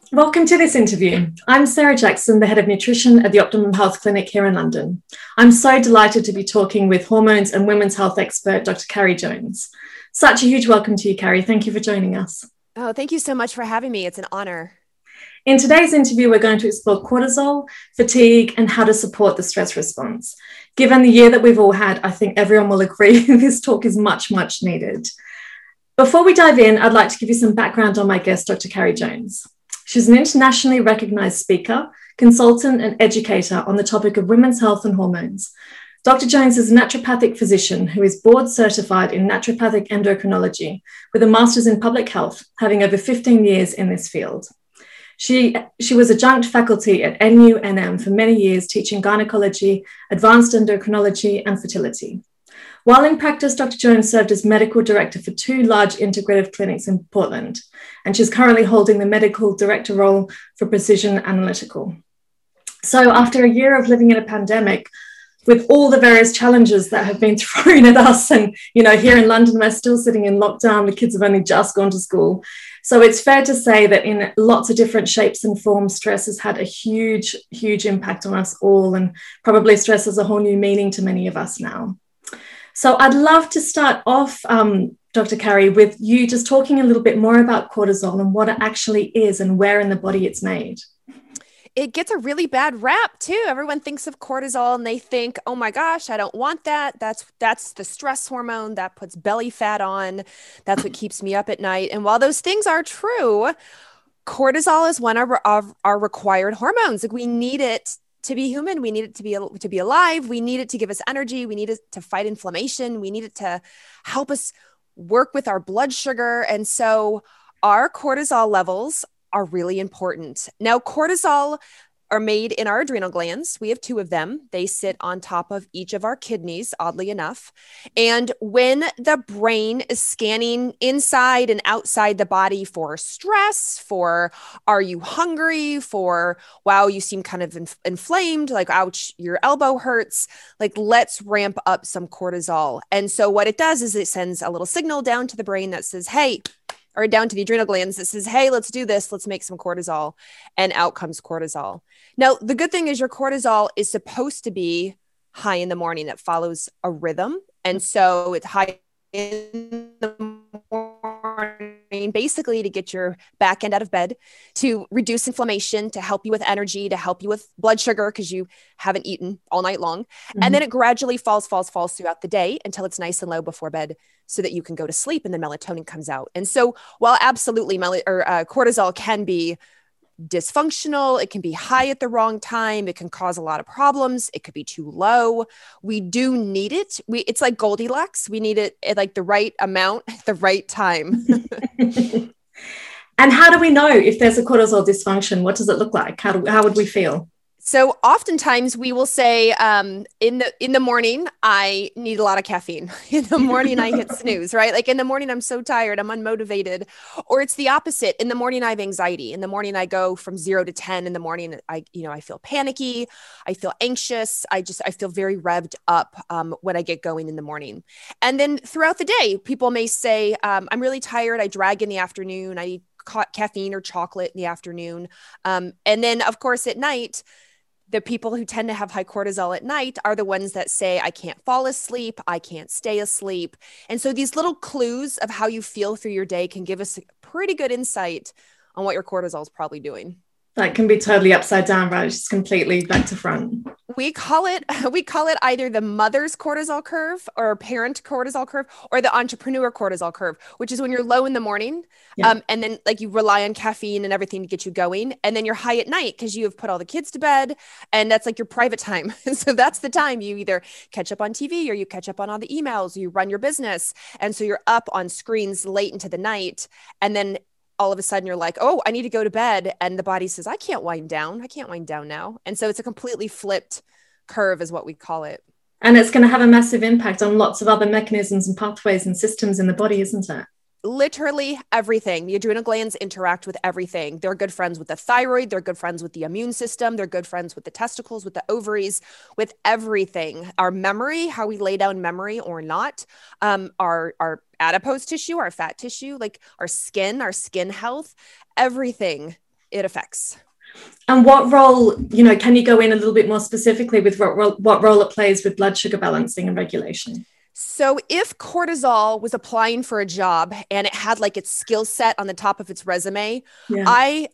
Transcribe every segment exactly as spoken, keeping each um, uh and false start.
Welcome to this interview. I'm Sarah Jackson, the Head of Nutrition at the Optimum Health Clinic here in London. I'm so delighted to be talking with hormones and women's health expert, Doctor Carrie Jones. Such a huge welcome to you, Carrie. Thank you for joining us. Oh, thank you so much for having me. It's an honor. In today's interview, we're going to explore cortisol, fatigue, and how to support the stress response. Given the year that we've all had, I think everyone will agree this talk is much, much needed. Before we dive in, I'd like to give you some background on my guest, Doctor Carrie Jones. She's an internationally recognized speaker, consultant, and educator on the topic of women's health and hormones. Doctor Jones is a naturopathic physician who is board certified in naturopathic endocrinology with a master's in public health, having over fifteen years in this field. She, she was adjunct faculty at N U N M for many years, teaching gynecology, advanced endocrinology, and fertility. While in practice, Doctor Jones served as medical director for two large integrative clinics in Portland, and she's currently holding the medical director role for Precision Analytical. So after a year of living in a pandemic, with all the various challenges that have been thrown at us, and you know, here in London, we're still sitting in lockdown, the kids have only just gone to school. So it's fair to say that in lots of different shapes and forms, stress has had a huge, huge impact on us all, and probably stress has a whole new meaning to many of us now. So I'd love to start off, um, Doctor Carrie, with you just talking a little bit more about cortisol and what it actually is and where in the body it's made. It gets a really bad rap too. Everyone thinks of cortisol and they think, oh my gosh, I don't want that. That's that's the stress hormone that puts belly fat on. That's what keeps me up at night. And while those things are true, cortisol is one of our, of our required hormones. Like we need it to be human. We need it to be to be alive. We need it to give us energy. We need it to fight inflammation. We need it to help us work with our blood sugar. And so our cortisol levels are really important. Now, cortisol are made in our adrenal glands. We have two of them. They sit on top of each of our kidneys, oddly enough. And when the brain is scanning inside and outside the body for stress, for are you hungry, for wow, you seem kind of inf- inflamed, like ouch, your elbow hurts, like let's ramp up some cortisol. And so what it does is it sends a little signal down to the brain that says, hey, or down to the adrenal glands that says, hey, let's do this. Let's make some cortisol. And out comes cortisol. Now, the good thing is your cortisol is supposed to be high in the morning. It follows a rhythm. And so it's high in the morning, basically to get your back end out of bed, to reduce inflammation, to help you with energy, to help you with blood sugar because you haven't eaten all night long. Mm-hmm. And then it gradually falls, falls, falls throughout the day until it's nice and low before bed so that you can go to sleep and the melatonin comes out. And so while absolutely mel- or, uh, cortisol can be dysfunctional, it can be high at the wrong time, it can cause a lot of problems, it could be too low. We do need it. We it's like Goldilocks. We need it at like the right amount at the right time. And how do we know if there's a cortisol dysfunction? What does it look like? How do, how would we feel? So oftentimes we will say um, in the in the morning, I need a lot of caffeine. In the morning, I hit snooze, right? Like in the morning, I'm so tired, I'm unmotivated. Or it's the opposite. In the morning, I have anxiety. In the morning, I go from zero to ten. In the morning, I, you know, I feel panicky. I feel anxious. I just, I feel very revved up um, when I get going in the morning. And then throughout the day, people may say, um, I'm really tired. I drag in the afternoon. I eat ca- caffeine or chocolate in the afternoon. Um, and then of course at night, the people who tend to have high cortisol at night are the ones that say, I can't fall asleep, I can't stay asleep. And so these little clues of how you feel through your day can give us a pretty good insight on what your cortisol is probably doing. That can be totally upside down, right? It's just completely back to front. We call it, we call it either the mother's cortisol curve or parent cortisol curve or the entrepreneur cortisol curve, which is when you're low in the morning. Yeah. Um, and then like you rely on caffeine and everything to get you going. And then you're high at night because you have put all the kids to bed and that's like your private time. So that's the time you either catch up on T V or you catch up on all the emails, or you run your business. And so you're up on screens late into the night. And then all of a sudden you're like, oh, I need to go to bed. And the body says, I can't wind down. I can't wind down now. And so it's a completely flipped curve is what we call it. And it's going to have a massive impact on lots of other mechanisms and pathways and systems in the body, isn't it? Literally everything. The adrenal glands interact with everything. They're good friends with the thyroid. They're good friends with the immune system. They're good friends with the testicles, with the ovaries, with everything. Our memory, how we lay down memory or not, um, our, our adipose tissue, our fat tissue, like our skin, our skin health, everything it affects. And what role, you know, can you go in a little bit more specifically with what, what role it plays with blood sugar balancing and regulation? So if cortisol was applying for a job and it had like its skill set on the top of its resume, yeah. I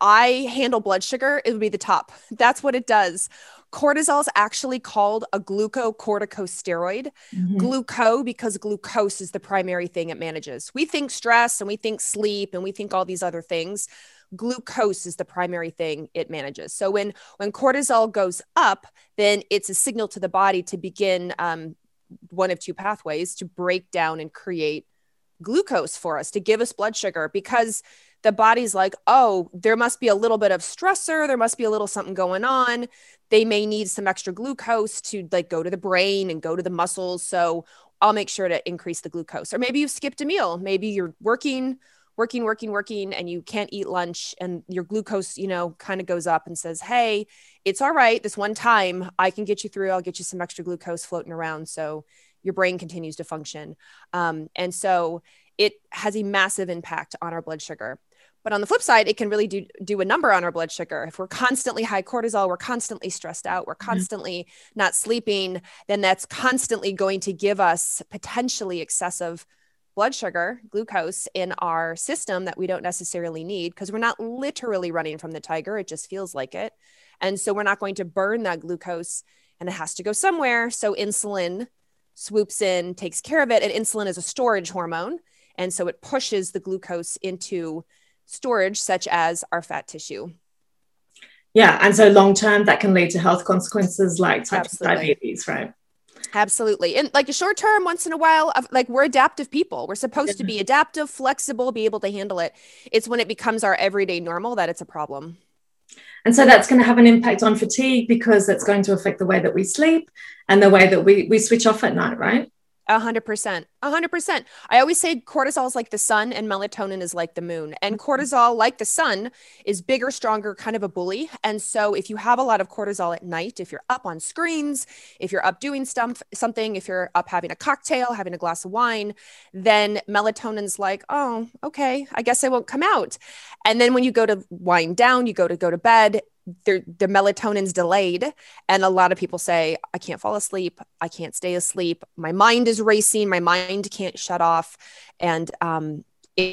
I handle blood sugar, it would be the top. That's what it does. Cortisol is actually called a glucocorticosteroid. Mm-hmm. Gluco, because glucose is the primary thing it manages. We think stress and we think sleep and we think all these other things. Glucose is the primary thing it manages. So when, when cortisol goes up, then it's a signal to the body to begin um, one of two pathways to break down and create glucose for us, to give us blood sugar, because the body's like, oh, there must be a little bit of stressor. There must be a little something going on. They may need some extra glucose to like go to the brain and go to the muscles. So I'll make sure to increase the glucose. Or maybe you've skipped a meal. Maybe you're working, working, working, working, and you can't eat lunch and your glucose, you know, kind of goes up and says, hey, it's all right. This one time I can get you through. I'll get you some extra glucose floating around. So your brain continues to function. Um, and so it has a massive impact on our blood sugar. But on the flip side, it can really do, do a number on our blood sugar. If we're constantly high cortisol, we're constantly stressed out, we're constantly not sleeping, then that's constantly going to give us potentially excessive blood sugar, glucose in our system that we don't necessarily need, because we're not literally running from the tiger. It just feels like it. And so we're not going to burn that glucose, and it has to go somewhere. So insulin swoops in, takes care of it. And insulin is a storage hormone. And so it pushes the glucose into storage, such as our fat tissue. Yeah. And so long term, that can lead to health consequences like type two diabetes, right? Absolutely. And like a short term, once in a while, like we're adaptive people. We're supposed yeah. to be adaptive, flexible, be able to handle it. It's when it becomes our everyday normal that it's a problem. And so that's going to have an impact on fatigue, because that's going to affect the way that we sleep and the way that we, we switch off at night, right? A hundred percent, a hundred percent. I always say cortisol is like the sun and melatonin is like the moon. And cortisol, like the sun, is bigger, stronger, kind of a bully. And so if you have a lot of cortisol at night, if you're up on screens, if you're up doing stuff, something, if you're up having a cocktail, having a glass of wine, then melatonin's like, oh, okay, I guess I won't come out. And then when you go to wind down, you go to go to bed, the, the melatonin's delayed. And a lot of people say, I can't fall asleep. I can't stay asleep. My mind is racing. My mind can't shut off. And um,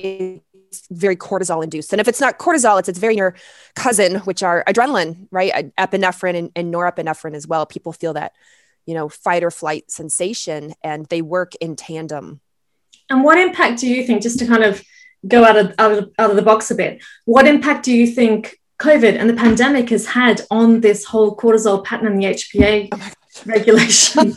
it's very cortisol induced. And if it's not cortisol, it's its very near cousin, which are adrenaline, right? Epinephrine and, and norepinephrine as well. People feel that, you know, fight or flight sensation, and they work in tandem. And what impact do you think, just to kind of go out of, out of, out of the box a bit, what impact do you think COVID and the pandemic has had on this whole cortisol pattern and the H P A oh regulation?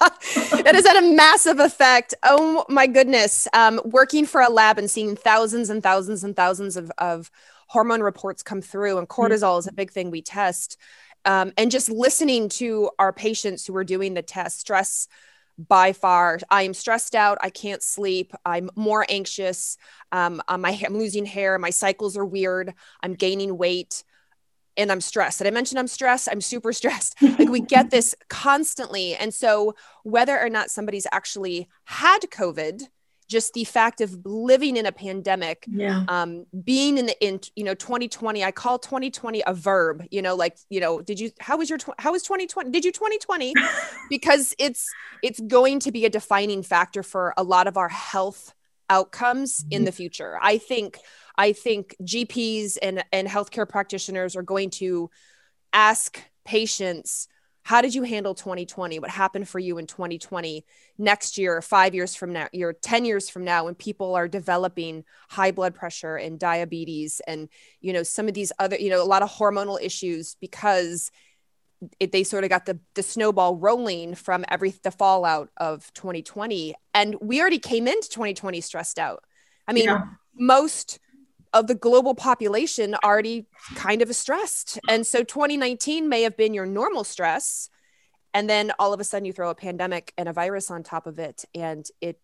It has had a massive effect. Oh my goodness. Um, working for a lab and seeing thousands and thousands and thousands of, of hormone reports come through, and cortisol mm-hmm. is a big thing we test. Um, and just listening to our patients who were doing the test, stress by far, I am stressed out. I can't sleep. I'm more anxious. Um, uh, my, I'm losing hair. My cycles are weird. I'm gaining weight, and I'm stressed. Did I mention I'm stressed? I'm super stressed. Like we get this constantly. And so whether or not somebody's actually had COVID, just the fact of living in a pandemic, yeah. um, being in the, in, you know, twenty twenty, I call twenty twenty a verb, you know, like, you know, did you, how was your, how was twenty twenty? Did you twenty twenty? Because it's, it's going to be a defining factor for a lot of our health outcomes in the future. I think, I think G Ps and, and healthcare practitioners are going to ask patients, how did you handle twenty twenty? What happened for you in twenty twenty? Next year, five years from now, year, ten years from now, when people are developing high blood pressure and diabetes and, you know, some of these other, you know, a lot of hormonal issues, because it, they sort of got the, the snowball rolling from every, the fallout of twenty twenty. And we already came into twenty twenty stressed out. I mean, yeah. most of the global population already kind of stressed. And so twenty nineteen may have been your normal stress. And then all of a sudden you throw a pandemic and a virus on top of it. And it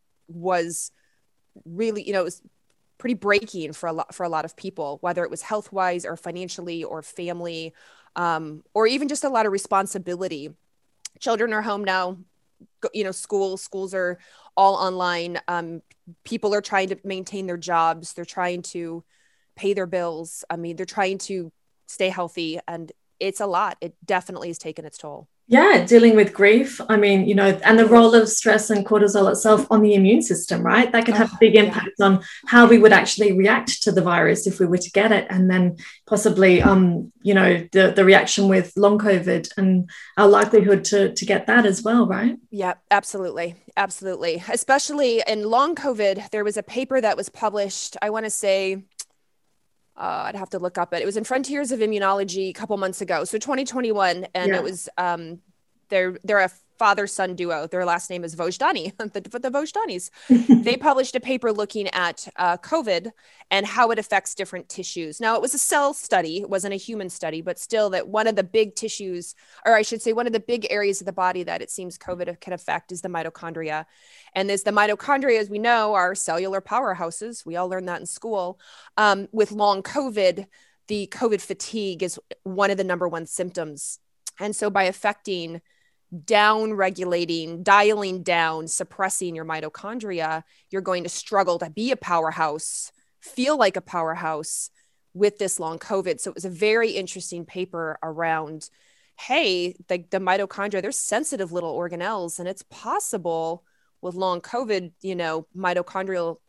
was really, you know, it was pretty breaking for a lot, for a lot of people, whether it was health wise or financially or family, um, or even just a lot of responsibility. Children are home now, you know, school, schools are all online. Um, people are trying to maintain their jobs. They're trying to pay their bills. I mean, they're trying to stay healthy, and it's a lot. It definitely has taken its toll. Yeah, dealing with grief. I mean, you know, and the role of stress and cortisol itself on the immune system, right? That can have Oh, a big impact yeah. on how we would actually react to the virus if we were to get it, and then possibly, um, you know, the, the reaction with long COVID and our likelihood to, to get that as well, right? Yeah, absolutely. Absolutely. Especially in long COVID, there was a paper that was published, I want to say, Uh, I'd have to look up it. It was in Frontiers of Immunology a couple months ago. So twenty twenty-one. And yeah. it was, um, they're, they're a father-son duo. Their last name is Vojdani, the, the Vojdanis. They published a paper looking at uh, COVID and how it affects different tissues. Now, it was a cell study. It wasn't a human study, but still that one of the big tissues, or I should say one of the big areas of the body that it seems COVID can affect is the mitochondria. And there's the mitochondria, as we know, are cellular powerhouses. We all learned that in school. Um, with long COVID, the COVID fatigue is one of the number one symptoms. And so by affecting, down regulating, dialing down, suppressing your mitochondria, you're going to struggle to be a powerhouse, feel like a powerhouse with this long COVID. So it was a very interesting paper around, hey, the, the mitochondria, they're sensitive little organelles, and it's possible with long COVID, you know, mitochondrial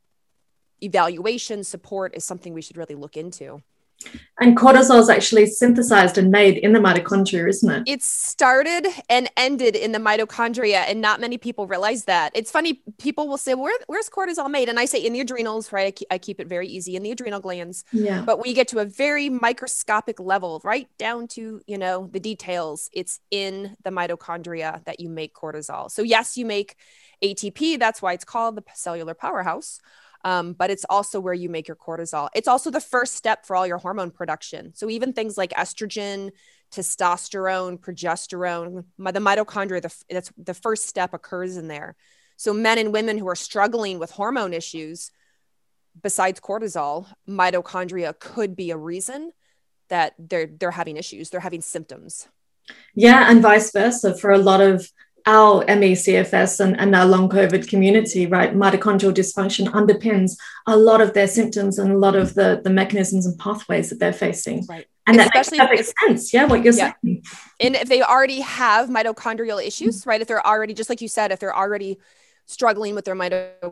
evaluation support is something we should really look into. And cortisol is actually synthesized and made in the mitochondria, isn't it? It started and ended in the mitochondria, and not many people realize that. It's funny, people will say, Where, where's cortisol made? And I say in the adrenals, right? I keep, I keep it very easy in the adrenal glands. Yeah. But we get to a very microscopic level, right down to, you know, the details. It's in the mitochondria that you make cortisol. So yes, you make A T P. That's why it's called the cellular powerhouse. Um, but it's also where you make your cortisol. It's also the first step for all your hormone production. So even things like estrogen, testosterone, progesterone, the mitochondria, the, that's the first step occurs in there. So men and women who are struggling with hormone issues, besides cortisol, mitochondria could be a reason that they're they're having issues. They're having symptoms. Yeah, and vice versa for a lot of our M E C F S and, and our long COVID community, right? Mitochondrial dysfunction underpins a lot of their symptoms and a lot of the, the mechanisms and pathways that they're facing. Right. And Especially that makes perfect sense. Yeah, what you're yeah. saying. And if they already have mitochondrial issues, right? If they're already, just like you said, if they're already struggling with their mitochondria,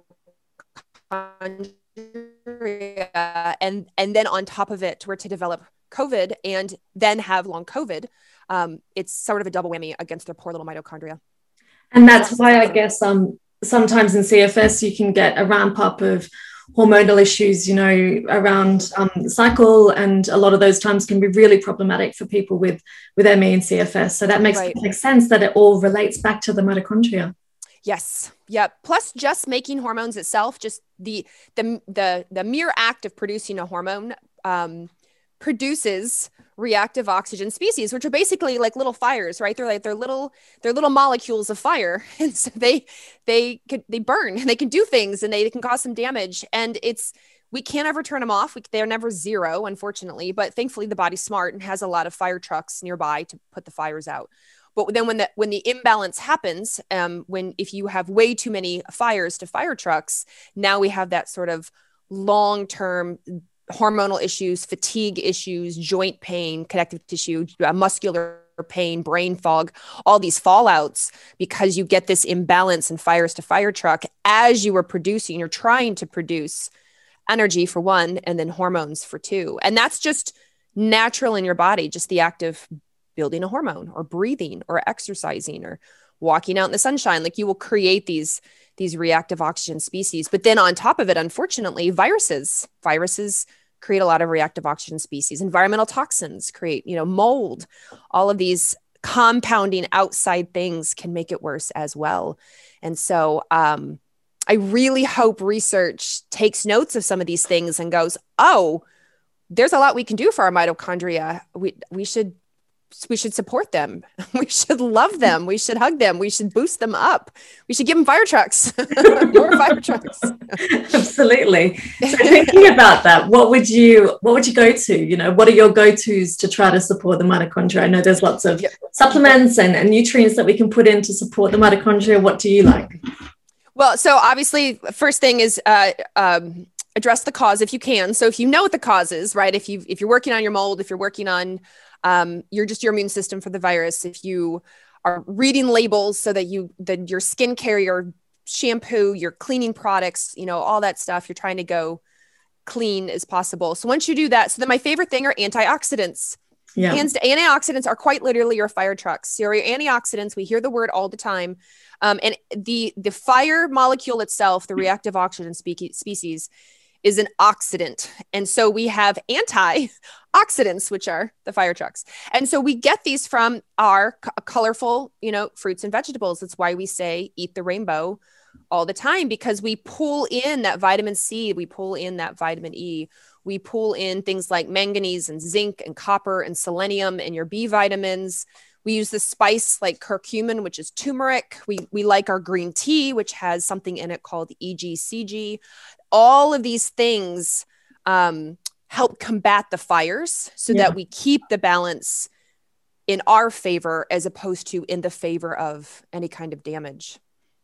and, and then on top of it, were to develop COVID and then have long COVID, um, it's sort of a double whammy against their poor little mitochondria. And that's why I guess um, sometimes in C F S, you can get a ramp up of hormonal issues, you know, around um, the cycle. And a lot of those times can be really problematic for people with, with M E and C F S. So that makes right. perfect sense that it all relates back to the mitochondria. Yes. Yeah. Plus just making hormones itself, just the, the, the, the mere act of producing a hormone um, produces reactive oxygen species, which are basically like little fires, right? They're like, they're little, they're little molecules of fire. And so they, they could, they burn and they can do things and they, they can cause some damage. And it's, we can't ever turn them off. We, they're never zero, unfortunately, but thankfully the body's smart and has a lot of fire trucks nearby to put the fires out. But then when the, when the imbalance happens, um, when, if you have way too many fires to fire trucks, now we have that sort of long-term hormonal issues, fatigue issues, joint pain, connective tissue, uh, muscular pain, brain fog, all these fallouts, because you get this imbalance in fires to fire truck as you are producing, you're trying to produce energy for one, and then hormones for two. And that's just natural in your body, just the act of building a hormone or breathing or exercising or walking out in the sunshine. Like you will create these these reactive oxygen species. But then on top of it, unfortunately, viruses, viruses create a lot of reactive oxygen species. Environmental toxins create, you know, mold, all of these compounding outside things can make it worse as well. And so um, I really hope research takes notes of some of these things and goes, oh, there's a lot we can do for our mitochondria. We, we should We should support them. We should love them. We should hug them. We should boost them up. We should give them fire trucks. More fire trucks. Absolutely. So thinking about that, what would you what would you go to? You know, what are your go-tos to try to support the mitochondria? I know there's lots of yep. supplements and, and nutrients that we can put in to support the mitochondria. What do you like? Well, so obviously, first thing is uh, um, address the cause if you can. So if you know what the cause is, right? If you if you're working on your mold, if you're working on um, your just your immune system for the virus, if you are reading labels so that you that your skincare, your shampoo, your cleaning products, you know, all that stuff, you're trying to go clean as possible. So once you do that, so then my favorite thing are antioxidants. Yeah. Hands antioxidants are quite literally your fire trucks. So your antioxidants, we hear the word all the time. Um, and the the fire molecule itself, the reactive oxygen spe- species, is an oxidant. And so we have antioxidants, which are the fire trucks. And so we get these from our c- colorful, you know, fruits and vegetables. That's why we say eat the rainbow all the time, because we pull in that vitamin C, we pull in that vitamin E, we pull in things like manganese and zinc and copper and selenium and your B vitamins. We use the spice like curcumin, which is turmeric. We, we like our green tea, which has something in it called E G C G. All of these things um, help combat the fires so yeah. that we keep the balance in our favor as opposed to in the favor of any kind of damage.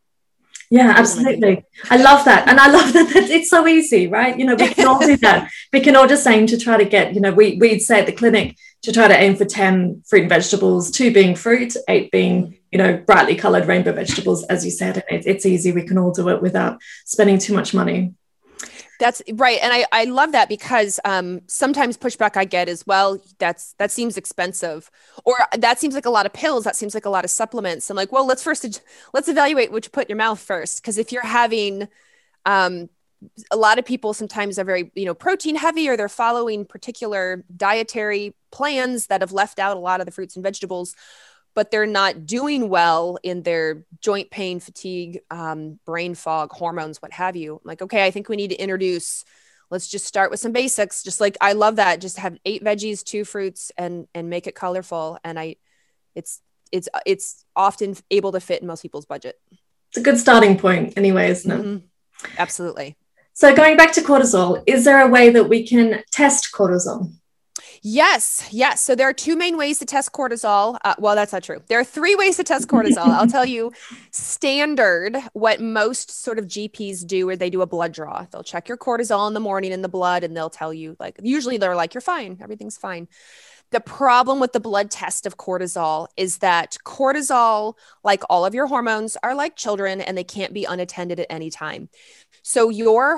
Yeah, absolutely. I love that. And I love that, that it's so easy, right? You know, we can all do that. We can all just aim to try to get, you know, we, we'd say at the clinic to try to aim for ten fruit and vegetables, two being fruit, eight being, you know, brightly colored rainbow vegetables, as you said. And it, it's easy. We can all do it without spending too much money. That's right. And I, I love that because um, sometimes pushback I get is, well, that's that seems expensive, or that seems like a lot of pills. That seems like a lot of supplements. I'm like, well, let's first, let's evaluate what you put in your mouth first. Because if you're having, um, a lot of people sometimes are very, you know, protein heavy, or they're following particular dietary plans that have left out a lot of the fruits and vegetables, but they're not doing well in their joint pain, fatigue, um, brain fog, hormones, what have you. I'm like, okay, I think we need to introduce, let's just start with some basics. Just like, I love that. Just have eight veggies, two fruits, and, and make it colorful. And I, it's, it's, it's often able to fit in most people's budget. It's a good starting point anyway, isn't it? Mm-hmm. Absolutely. So going back to cortisol, is there a way that we can test cortisol? Yes. Yes. So there are two main ways to test cortisol. Uh, well, that's not true. There are three ways to test cortisol. I'll tell you standard, what most sort of G Ps do, where they do a blood draw. They'll check your cortisol in the morning in the blood, and they'll tell you, like, usually they're like, you're fine. Everything's fine. The problem with the blood test of cortisol is that cortisol, like all of your hormones, are like children, and they can't be unattended at any time. So your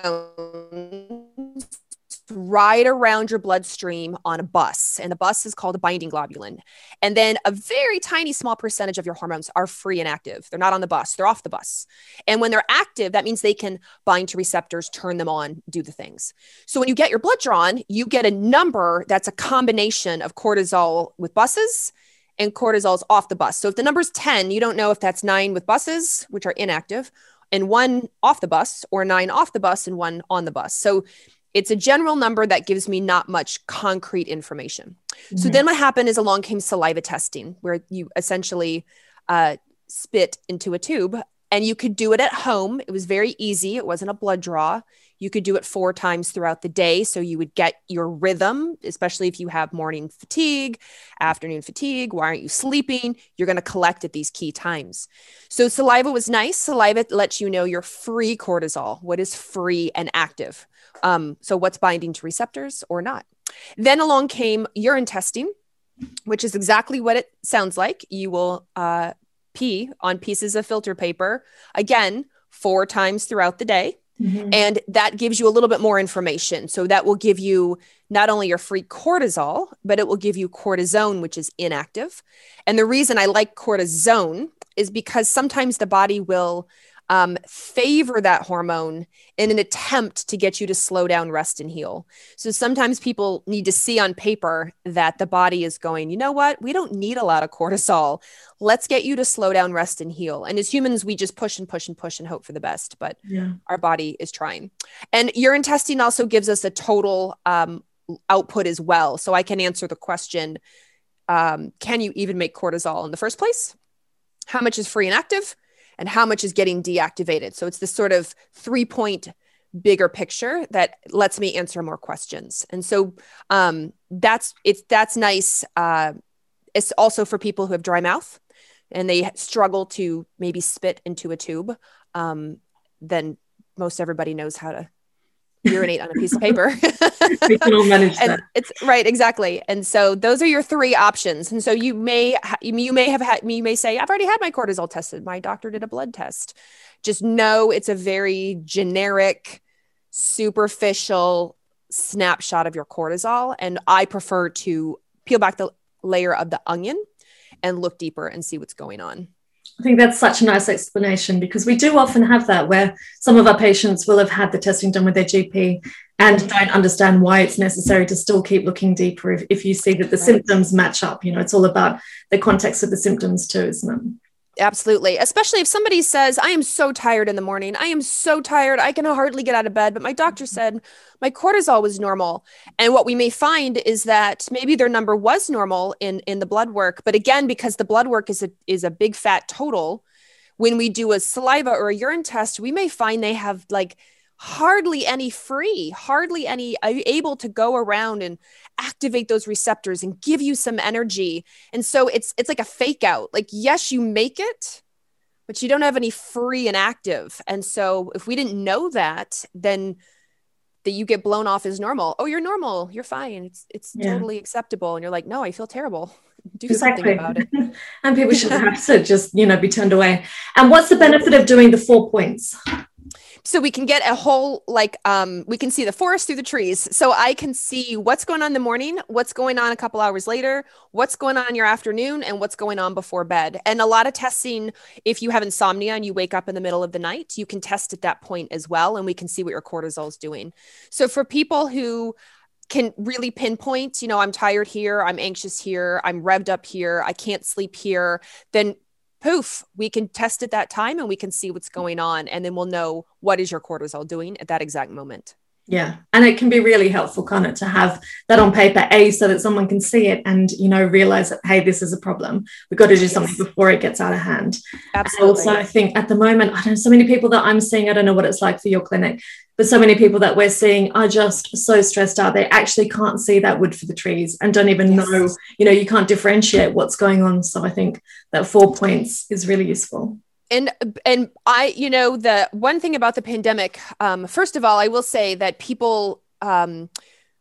hormones ride around your bloodstream on a bus, and the bus is called a binding globulin. And then a very tiny small percentage of your hormones are free and active. They're not on the bus, they're off the bus. And when they're active, that means they can bind to receptors, turn them on, do the things. So when you get your blood drawn, you get a number that's a combination of cortisol with buses and cortisol's off the bus. So if the number's ten, you don't know if that's nine with buses, which are inactive, and one off the bus, or nine off the bus and one on the bus. So it's a general number that gives me not much concrete information. Mm-hmm. So then what happened is along came saliva testing, where you essentially uh, spit into a tube, and you could do it at home. It was very easy. It wasn't a blood draw. You could do it four times throughout the day. So you would get your rhythm, especially if you have morning fatigue, afternoon fatigue. Why aren't you sleeping? You're going to collect at these key times. So saliva was nice. Saliva lets you know your free cortisol, what is free and active. Um, so what's binding to receptors or not. Then along came urine testing, which is exactly what it sounds like. You will uh, pee on pieces of filter paper, again, four times throughout the day. Mm-hmm. And that gives you a little bit more information. So that will give you not only your free cortisol, but it will give you cortisone, which is inactive. And the reason I like cortisone is because sometimes the body will Um, favor that hormone in an attempt to get you to slow down, rest, and heal. So sometimes people need to see on paper that the body is going, you know what? We don't need a lot of cortisol. Let's get you to slow down, rest, and heal. And as humans, we just push and push and push and hope for the best, but yeah. Our body is trying. And urine testing also gives us a total um, output as well. So I can answer the question, um, can you even make cortisol in the first place? How much is free and active? And how much is getting deactivated? So it's this sort of three-point bigger picture that lets me answer more questions. And so um, that's it's that's nice. Uh, it's also for people who have dry mouth and they struggle to maybe spit into a tube. Um, then most everybody knows how to urinate on a piece of paper. We can all manage And that. it's right, exactly. And so those are your three options. And so you may ha- you may have had you may say, I've already had my cortisol tested. My doctor did a blood test. Just know it's a very generic, superficial snapshot of your cortisol. And I prefer to peel back the layer of the onion and look deeper and see what's going on. I think that's such a nice explanation, because we do often have that where some of our patients will have had the testing done with their G P and don't understand why it's necessary to still keep looking deeper if, if you see that the right. symptoms match up. You know, it's all about the context of the symptoms too, isn't it? Absolutely. Especially if somebody says, I am so tired in the morning. I am so tired. I can hardly get out of bed. But my doctor said my cortisol was normal. And what we may find is that maybe their number was normal in, in the blood work. But again, because the blood work is a, is a big fat total, when we do a saliva or a urine test, we may find they have like hardly any free, hardly any able to go around and activate those receptors and give you some energy. And so it's it's like a fake out. Like, yes, you make it, but you don't have any free and active. And so if we didn't know that, then that you get blown off as normal. Oh, you're normal. You're fine. It's it's yeah. totally acceptable. And you're like, no, I feel terrible. Do exactly. something about it. And people should have to just, you know, be turned away. And what's the benefit of doing the four points? So we can get a whole, like, um, we can see the forest through the trees. So I can see what's going on in the morning, what's going on a couple hours later, what's going on in your afternoon, and what's going on before bed. And a lot of testing, if you have insomnia and you wake up in the middle of the night, you can test at that point as well. And we can see what your cortisol is doing. So for people who can really pinpoint, you know, I'm tired here, I'm anxious here, I'm revved up here, I can't sleep here, then poof, we can test at that time and we can see what's going on. And then we'll know what is your cortisol doing at that exact moment. Yeah. And it can be really helpful, can't it, to have that on paper, A, so that someone can see it and, you know, realize that, hey, this is a problem. We've got to do something yes. before it gets out of hand. Absolutely. And also, I think at the moment, I don't know, so many people that I'm seeing, I don't know what it's like for your clinic, but so many people that we're seeing are just so stressed out. They actually can't see that wood for the trees and don't even yes. know, you know, you can't differentiate what's going on. So I think that four points is really useful. And, and I, you know, the one thing about the pandemic, um, first of all, I will say that people, um,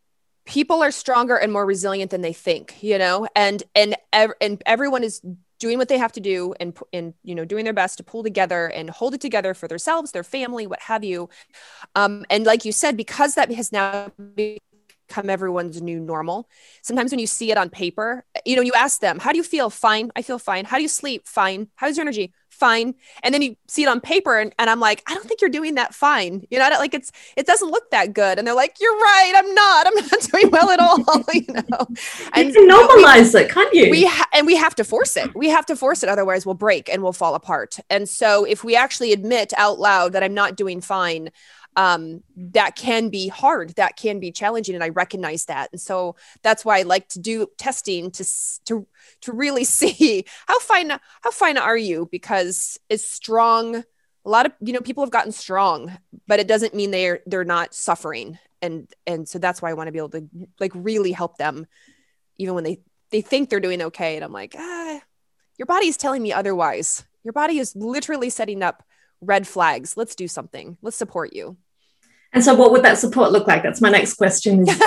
people are stronger and more resilient than they think, you know, and, and, ev- and everyone is doing what they have to do and, and, you know, doing their best to pull together and hold it together for themselves, their family, what have you. Um, and like you said, because that has now become everyone's new normal. Sometimes when you see it on paper, you know, you ask them, how do you feel? Fine. I feel fine. How do you sleep? Fine. How's your energy? Fine. And then you see it on paper and, and I'm like, I don't think you're doing that fine. You know, I don't, like it's, it doesn't look that good. And they're like, you're right. I'm not, I'm not doing well at all. You know, and you can normalize we, it, can't you? We ha- and we have to force it. We have to force it. Otherwise we'll break and we'll fall apart. And so if we actually admit out loud that I'm not doing fine, um, that can be hard. That can be challenging. And I recognize that. And so that's why I like to do testing to, to, to really see how fine, how fine are you? Because it's strong. A lot of, you know, people have gotten strong, but it doesn't mean they're, they're not suffering. And, and so that's why I want to be able to like really help them even when they, they think they're doing okay. And I'm like, ah, your body is telling me otherwise. Your body is literally setting up red flags. Let's do something. Let's support you. And so what would that support look like? That's my next question. You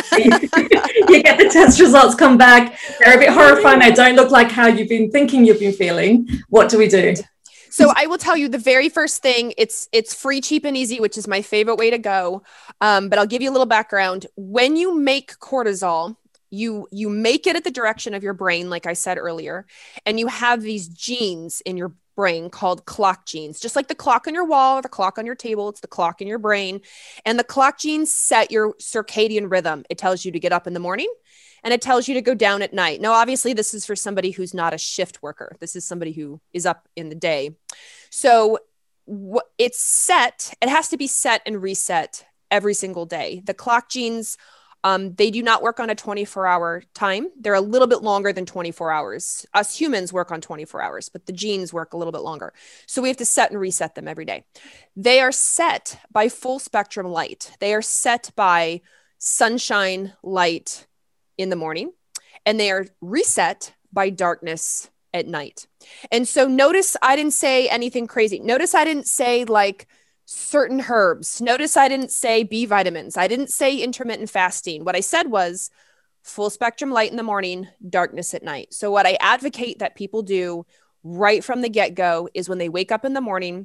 get the test results come back. They're a bit horrifying. They don't look like how you've been thinking you've been feeling. What do we do? So I will tell you the very first thing, it's it's free, cheap, and easy, which is my favorite way to go. Um, but I'll give you a little background. When you make cortisol, you you make it at the direction of your brain, like I said earlier, and you have these genes in your brain called clock genes, just like the clock on your wall or the clock on your table. It's the clock in your brain. And the clock genes set your circadian rhythm. It tells you to get up in the morning and it tells you to go down at night. Now, obviously, this is for somebody who's not a shift worker. This is somebody who is up in the day. So wh- it's set, it has to be set and reset every single day. The clock genes, Um, they do not work on a twenty-four hour time. They're a little bit longer than twenty-four hours. Us humans work on twenty-four hours, but the genes work a little bit longer. So we have to set and reset them every day. They are set by full spectrum light. They are set by sunshine light in the morning, and they are reset by darkness at night. And so notice I didn't say anything crazy. Notice I didn't say like certain herbs. Notice I didn't say B vitamins. I didn't say intermittent fasting. What I said was full spectrum light in the morning, darkness at night. So what I advocate that people do right from the get-go is when they wake up in the morning,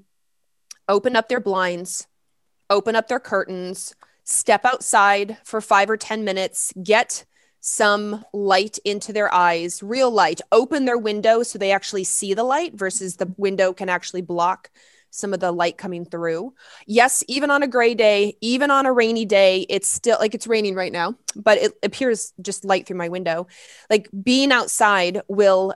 open up their blinds, open up their curtains, step outside for five or ten minutes, get some light into their eyes, real light, open their window so they actually see the light versus the window can actually block some of the light coming through. Yes, even on a gray day, even on a rainy day, it's still like it's raining right now, but it appears just light through my window. Like being outside will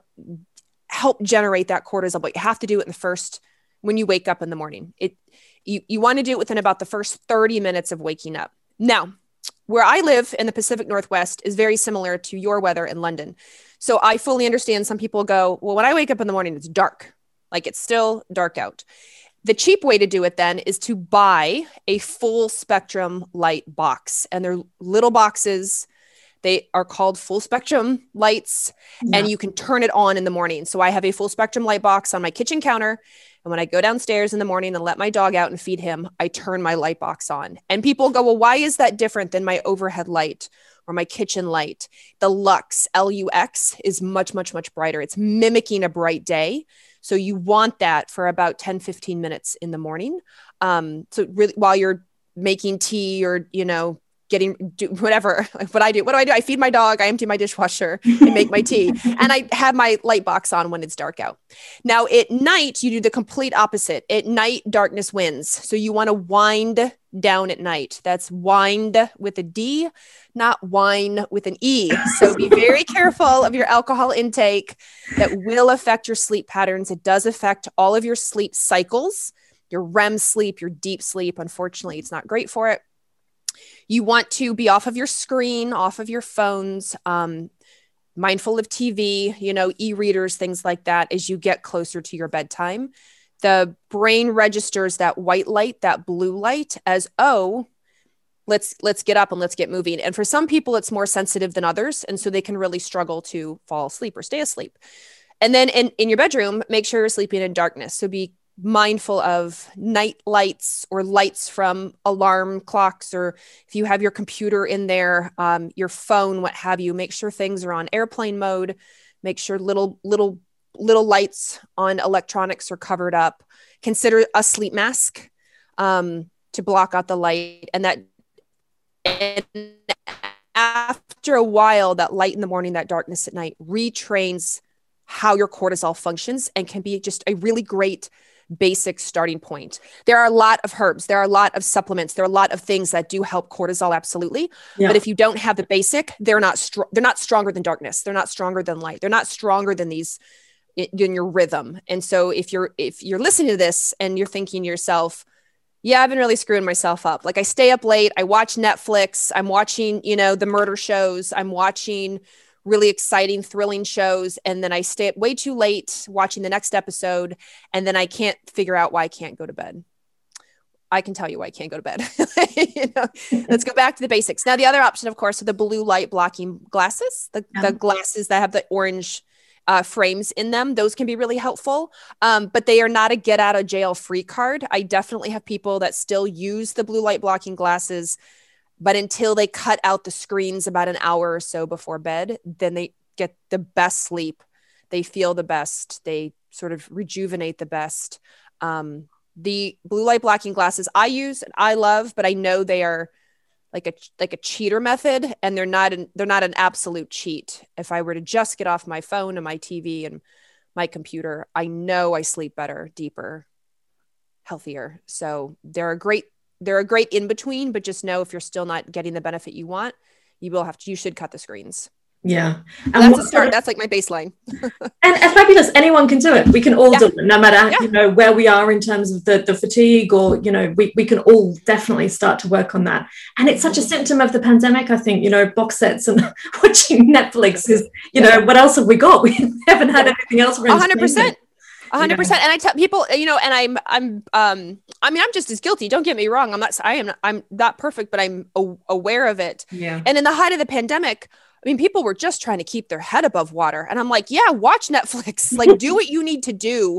help generate that cortisol, but you have to do it in the first, when you wake up in the morning. It you, you want to do it within about the first thirty minutes of waking up. Now, where I live in the Pacific Northwest is very similar to your weather in London. So I fully understand some people go, well, when I wake up in the morning, it's dark. Like it's still dark out. The cheap way to do it then is to buy a full spectrum light box. And they're little boxes. They are called full spectrum lights, yeah. And you can turn it on in the morning. So I have a full spectrum light box on my kitchen counter. And when I go downstairs in the morning and let my dog out and feed him, I turn my light box on. And people go, well, why is that different than my overhead light or my kitchen light? The Lux, L U X, is much, much, much brighter. It's mimicking a bright day. So you want that for about ten, fifteen minutes in the morning. Um, so really while you're making tea or, you know, getting do whatever, like what I do, what do I do? I feed my dog, I empty my dishwasher, I make my tea, and I have my light box on when it's dark out. Now at night, you do the complete opposite. At night, darkness wins. So you want to wind down at night. That's wind with a D, not wine with an E. So be very careful of your alcohol intake. That will affect your sleep patterns. It does affect all of your sleep cycles, your R E M sleep, your deep sleep. Unfortunately, it's not great for it. You want to be off of your screen, off of your phones, um, mindful of T V, you know, e-readers, things like that as you get closer to your bedtime. The brain registers that white light, that blue light as, oh, let's, let's get up and let's get moving. And for some people, it's more sensitive than others. And so they can really struggle to fall asleep or stay asleep. And then in, in your bedroom, make sure you're sleeping in darkness. So be mindful of night lights or lights from alarm clocks, or if you have your computer in there, um, your phone, what have you, make sure things are on airplane mode, make sure little, little, little lights on electronics are covered up. Consider a sleep mask um, to block out the light. And that, and after a while, that light in the morning, that darkness at night retrains how your cortisol functions and can be just a really great basic starting point. There are a lot of herbs. There are a lot of supplements. There are a lot of things that do help cortisol. Absolutely. Yeah. But if you don't have the basic, they're not, str- they're not stronger than darkness. They're not stronger than light. They're not stronger than these in your rhythm. And so if you're, if you're listening to this and you're thinking to yourself, yeah, I've been really screwing myself up. Like I stay up late, I watch Netflix, I'm watching, you know, the murder shows, I'm watching really exciting, thrilling shows. And then I stay up way too late watching the next episode. And then I can't figure out why I can't go to bed. I can tell you why I can't go to bed. You know, let's go back to the basics. Now, the other option, of course, are the blue light blocking glasses, the, yeah. the glasses that have the orange uh, frames in them. Those can be really helpful, um, but they are not a get out of jail free card. I definitely have people that still use the blue light blocking glasses, but until they cut out the screens about an hour or so before bed, then they get the best sleep. They feel the best. They sort of rejuvenate the best. Um, the blue light blocking glasses I use and I love, but I know they are like a like a cheater method, and they're not an, they're not an absolute cheat. If I were to just get off my phone and my T V and my computer, I know I sleep better, deeper, healthier. So they're a great They're a great in between, but just know if you're still not getting the benefit you want, you will have to, you should cut the screens. Yeah. And that's a start. That's like my baseline. and, and fabulous. Anyone can do it. We can all yeah. do it, no matter, yeah. you know, where we are in terms of the, the fatigue, or, you know, we, we can all definitely start to work on that. And it's such a symptom of the pandemic. I think, you know, box sets and watching Netflix is, you know, what else have we got? We haven't had anything else. A hundred percent. A hundred percent. And I tell people, you know, and I'm, I'm, um, I mean, I'm just as guilty. Don't get me wrong. I'm not, I am, I'm not perfect, but I'm a- aware of it. Yeah. And in the height of the pandemic, I mean, people were just trying to keep their head above water. And I'm like, yeah, watch Netflix, like do what you need to do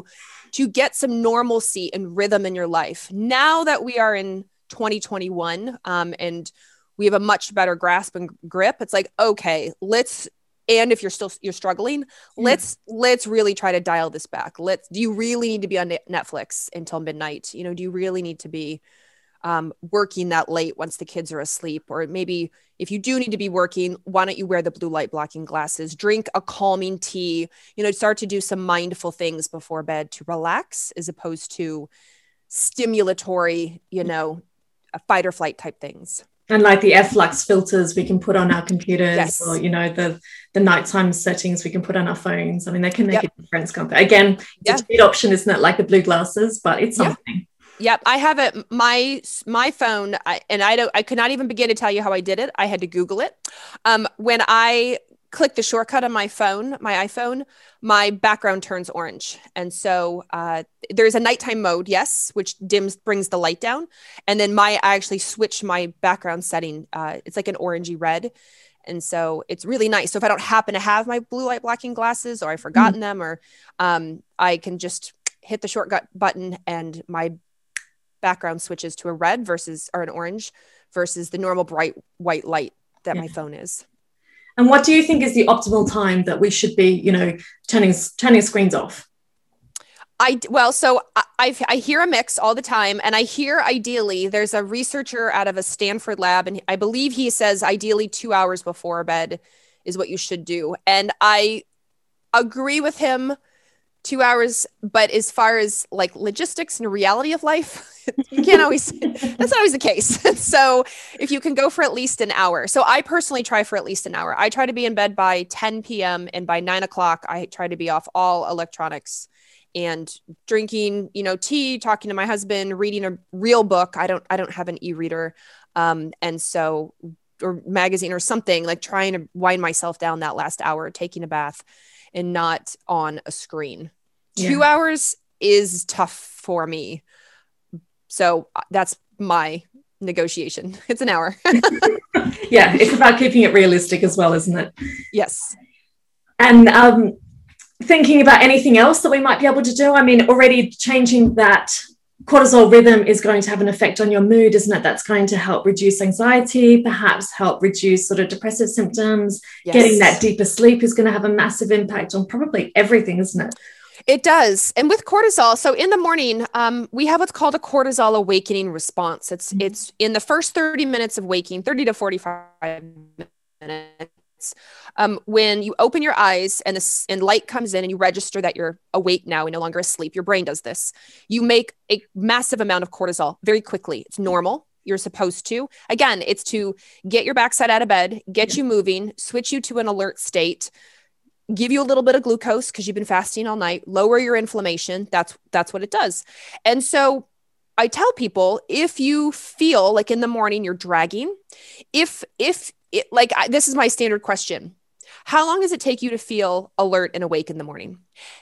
to get some normalcy and rhythm in your life. Now that we are in twenty twenty-one um, and we have a much better grasp and grip, it's like, okay, let's, and if you're still, you're struggling, let's, yeah. let's really try to dial this back. Let's, do you really need to be on Netflix until midnight? You know, do you really need to be um, working that late once the kids are asleep? Or maybe if you do need to be working, why don't you wear the blue light blocking glasses, drink a calming tea, you know, start to do some mindful things before bed to relax, as opposed to stimulatory, you know, fight or flight type things. And like the F-Lux filters we can put on our computers, yes. or, you know, the, the nighttime settings we can put on our phones. I mean, they can make yep. a difference. Again, it's yeah. a cheap option, isn't it? Like the blue glasses, but it's something. Yep. Yep. I have it. My, my phone, I, and I don't, I could not even begin to tell you how I did it. I had to Google it. Um, when I click the shortcut on my phone, my iPhone, my background turns orange. And so uh, there's a nighttime mode, yes, which dims, brings the light down. And then my, I actually switch my background setting. Uh, it's like an orangey red. And so it's really nice. So if I don't happen to have my blue light blocking glasses, or I've forgotten mm-hmm. them, or um, I can just hit the shortcut button and my background switches to a red versus, or an orange versus the normal bright white light that yeah. my phone is. And what do you think is the optimal time that we should be, you know, turning turning screens off? I well, so I I hear a mix all the time, and I hear ideally there's a researcher out of a Stanford lab, and I believe he says ideally two hours before bed is what you should do, and I agree with him. Two hours, but as far as like logistics and reality of life, you can't always, that's not always the case. So if you can go for at least an hour. So I personally try for at least an hour. I try to be in bed by ten p.m. and by nine o'clock, I try to be off all electronics and drinking, you know, tea, talking to my husband, reading a real book. I don't, I don't have an e-reader. Um, and so, or magazine or something, like trying to wind myself down that last hour, taking a bath, and not on a screen. Yeah. Two hours is tough for me. So that's my negotiation. It's an hour. Yeah, it's about keeping it realistic as well, isn't it? Yes. And um, thinking about anything else that we might be able to do. I mean, already changing that cortisol rhythm is going to have an effect on your mood, isn't it? That's going to help reduce anxiety, perhaps help reduce sort of depressive symptoms. Yes. Getting that deeper sleep is going to have a massive impact on probably everything, isn't it? It does. And with cortisol, so in the morning, um, we have what's called a cortisol awakening response. It's mm-hmm. it's in the first thirty minutes of waking, thirty to forty-five minutes. Um, when you open your eyes and the and light comes in and you register that you're awake now and no longer asleep, your brain does this. You make a massive amount of cortisol very quickly. It's normal. You're supposed to. Again, it's to get your backside out of bed, get you moving, switch you to an alert state, give you a little bit of glucose because you've been fasting all night, lower your inflammation. That's that's what it does. And so I tell people, if you feel like in the morning you're dragging, if if it, like I, this is my standard question. How long does it take you to feel alert and awake in the morning?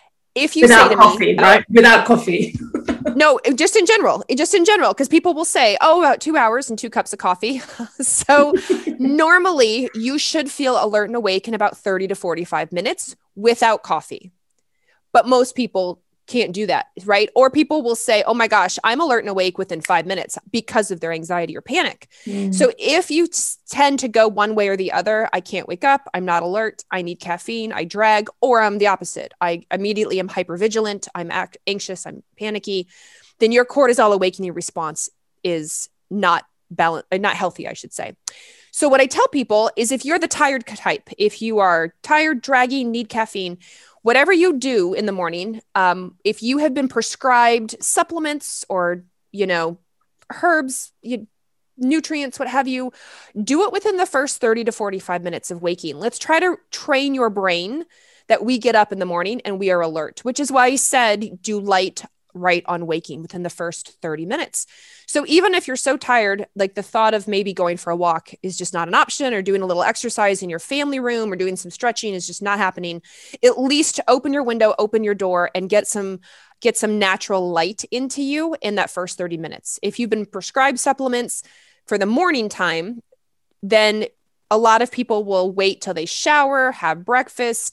If you Without say to coffee, me, right? Uh, Without coffee. No, just in general, just in general, because people will say, oh, about two hours and two cups of coffee. So normally you should feel alert and awake in about thirty to forty-five minutes without coffee. But most people can't do that, right? Or people will say, oh my gosh, I'm alert and awake within five minutes because of their anxiety or panic. Mm. So if you t- tend to go one way or the other, I can't wake up, I'm not alert, I need caffeine, I drag, or I'm the opposite. I immediately am hypervigilant, I'm act- anxious, I'm panicky, then your cortisol awakening response is not balanced, not healthy, I should say. So what I tell people is if you're the tired type, if you are tired, dragging, need caffeine, whatever you do in the morning, um, if you have been prescribed supplements or, you know, herbs, you, nutrients, what have you, do it within the first thirty to forty-five minutes of waking. Let's try to train your brain that we get up in the morning and we are alert, which is why I said do light right on waking within the first thirty minutes. So even if you're so tired, like the thought of maybe going for a walk is just not an option, or doing a little exercise in your family room or doing some stretching is just not happening, at least open your window, open your door, and get some get some natural light into you in that first thirty minutes. If you've been prescribed supplements for the morning time, then a lot of people will wait till they shower, have breakfast,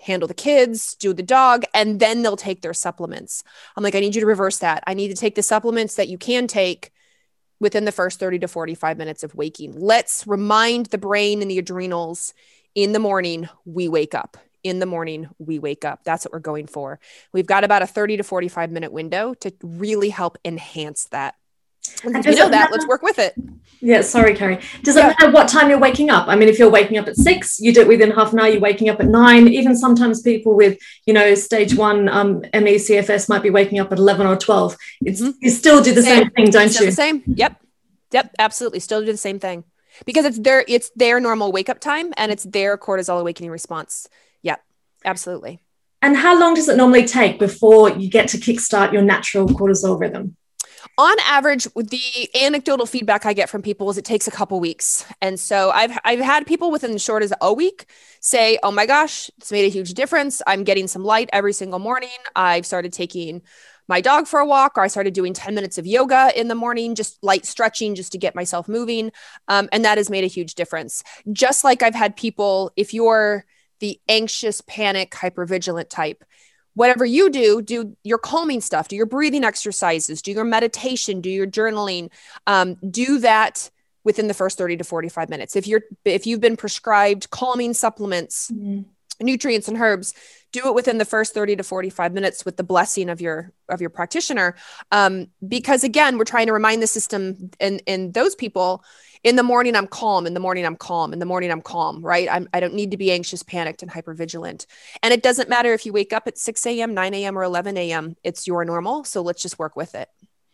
handle the kids, do the dog, and then they'll take their supplements. I'm like, I need you to reverse that. I need to take the supplements that you can take within the first thirty to forty-five minutes of waking. Let's remind the brain and the adrenals in the morning, we wake up. In the morning, we wake up. That's what we're going for. We've got about a thirty to forty-five minute window to really help enhance that. And if you know that, let's work with it. Yeah, sorry, Carrie. Does it yeah. matter what time you're waking up? I mean, if you're waking up at six, you do it within half an hour, you're waking up at nine. Even sometimes people with, you know, stage one um, M E C F S might be waking up at eleven or twelve. It's mm-hmm. You still do the same, same thing, don't still you? The same. Yep. Yep. Absolutely. Still do the same thing because it's their, it's their normal wake up time and it's their cortisol awakening response. Yep. Absolutely. And how long does it normally take before you get to kickstart your natural cortisol rhythm? On average, the anecdotal feedback I get from people is it takes a couple weeks. And so I've I've had people within as short as a week say, oh my gosh, it's made a huge difference. I'm getting some light every single morning. I've started taking my dog for a walk, or I started doing ten minutes of yoga in the morning, just light stretching just to get myself moving. Um, and that has made a huge difference. Just like I've had people, if you're the anxious, panic, hypervigilant type, whatever you do, do your calming stuff, do your breathing exercises, do your meditation, do your journaling, um, do that within the first thirty to forty-five minutes. If you're, if you've been prescribed calming supplements, mm-hmm. nutrients and herbs, do it within the first thirty to forty-five minutes with the blessing of your, of your practitioner. Um, because again, we're trying to remind the system and, and those people, in the morning, I'm calm. In the morning, I'm calm. In the morning, I'm calm, right? I'm, I don't need to be anxious, panicked, and hypervigilant. And it doesn't matter if you wake up at six a.m., nine a.m., or eleven a.m. It's your normal. So let's just work with it.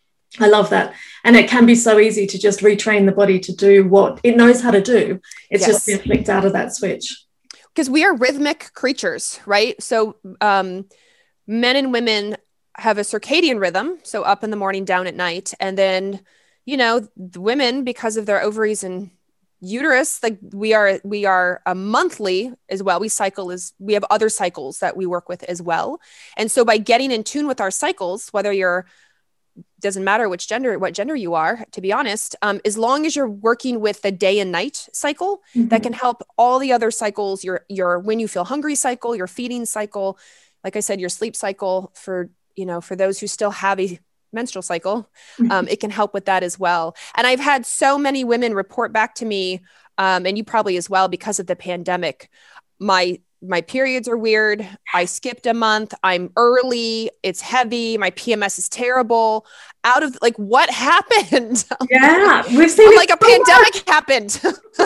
I love that. And it can be so easy to just retrain the body to do what it knows how to do. It's yes. just been flicked out of that switch. Because we are rhythmic creatures, right? So um, men and women have a circadian rhythm. So up in the morning, down at night. And then you know, the women, because of their ovaries and uterus, like we are, we are a monthly as well. We cycle as we have other cycles that we work with as well. And so by getting in tune with our cycles, whether you're, doesn't matter which gender, what gender you are, to be honest, um, as long as you're working with the day and night cycle, mm-hmm. that can help all the other cycles, your, your, when you feel hungry cycle, your feeding cycle, like I said, your sleep cycle for, you know, for those who still have a menstrual cycle, um, it can help with that as well. And I've had so many women report back to me, um, and you probably as well, because of the pandemic, my, my periods are weird. I skipped a month. I'm early. It's heavy. My P M S is terrible. Out of like, what happened? Yeah. We've seen like a pandemic happened.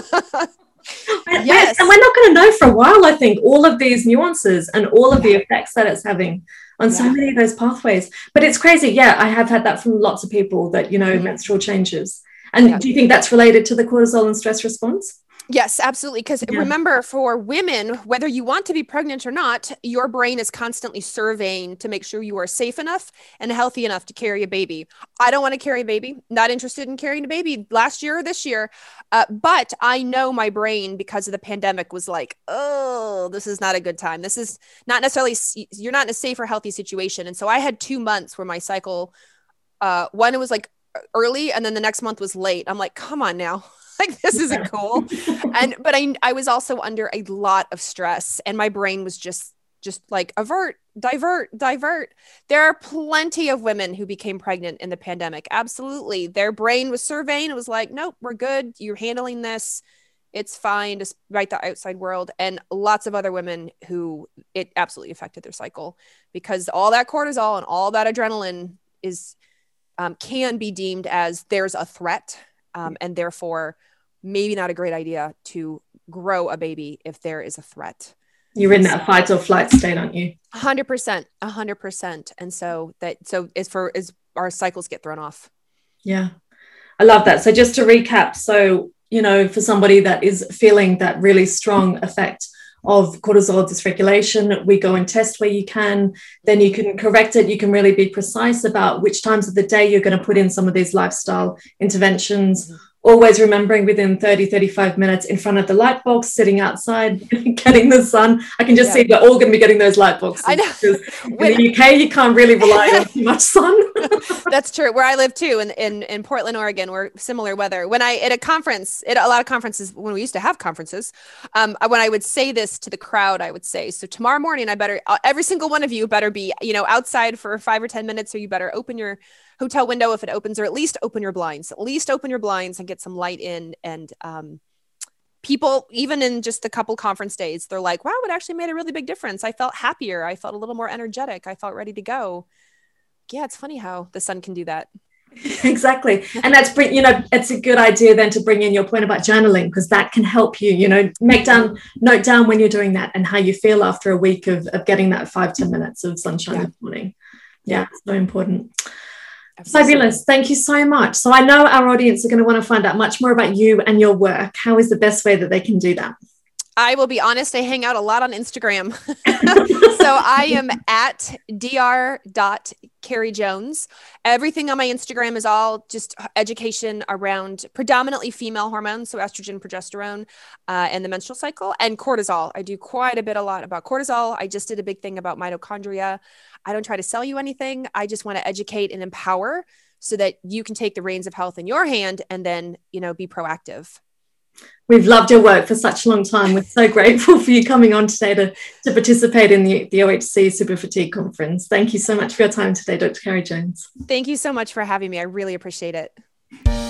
Yes. And we're not going to know for a while, I think, all of these nuances and all of the effects that it's having on yeah. so many of those pathways. But it's crazy. Yeah, I have had that from lots of people that, you know, mm-hmm. menstrual changes. And yeah. do you think that's related to the cortisol and stress response? Yes, absolutely. Because yeah. remember, for women, whether you want to be pregnant or not, your brain is constantly surveying to make sure you are safe enough and healthy enough to carry a baby. I don't want to carry a baby, not interested in carrying a baby last year or this year. Uh, but I know my brain, because of the pandemic, was like, oh, this is not a good time. This is not necessarily, you're not in a safe or healthy situation. And so I had two months where my cycle, uh, one, it was like early, and then the next month was late. I'm like, come on now. Like, this isn't cool. And, but I, I was also under a lot of stress, and my brain was just, just like avert, divert, divert. There are plenty of women who became pregnant in the pandemic. Absolutely. Their brain was surveying. It was like, nope, we're good. You're handling this. It's fine despite the outside world. And lots of other women who it absolutely affected their cycle, because all that cortisol and all that adrenaline is, um, can be deemed as there's a threat. Um, and therefore maybe not a great idea to grow a baby if there is a threat. You're in that fight or flight state, aren't you? A hundred percent, a hundred percent. And so that, so it's for, is our cycles get thrown off. Yeah. I love that. So just to recap, so, you know, for somebody that is feeling that really strong effect of cortisol dysregulation, we go and test where you can, then you can correct it. You can really be precise about which times of the day you're going to put in some of these lifestyle interventions, always remembering within thirty, thirty-five minutes in front of the light box, sitting outside, getting the sun. I can just yeah. see we're all going to be getting those light boxes. I know. When, in the U K, you can't really rely on too much sun. That's true. Where I live too, in, in, in Portland, Oregon, we're similar weather. When I, at a conference, at a lot of conferences, when we used to have conferences, um, when I would say this to the crowd, I would say, so tomorrow morning, I better, every single one of you better be, you know, outside for five or ten minutes, or you better open your hotel window if it opens, or at least open your blinds, at least open your blinds and get some light in. And um, people, even in just a couple conference days, they're like, wow, it actually made a really big difference. I felt happier. I felt a little more energetic. I felt ready to go. Yeah, it's funny how the sun can do that. Exactly. And that's, you know, it's a good idea then to bring in your point about journaling, because that can help you, you know, make down, note down when you're doing that and how you feel after a week of, of getting that five, ten minutes of sunshine yeah. in the morning. Yeah, it's so important. Absolutely. Fabulous. Thank you so much. So I know our audience are going to want to find out much more about you and your work. How is the best way that they can do that? I will be honest, I hang out a lot on Instagram. So I am at dr dot carrie jones. Everything on my Instagram is all just education around predominantly female hormones, so estrogen, progesterone, uh, and the menstrual cycle, and cortisol. I do quite a bit, a lot about cortisol. I just did a big thing about mitochondria. I don't try to sell you anything. I just want to educate and empower so that you can take the reins of health in your hand and then, you know, be proactive. We've loved your work for such a long time. We're so grateful for you coming on today to, to participate in the, the O H C Super Fatigue Conference. Thank you so much for your time today, Doctor Carrie Jones. Thank you so much for having me. I really appreciate it.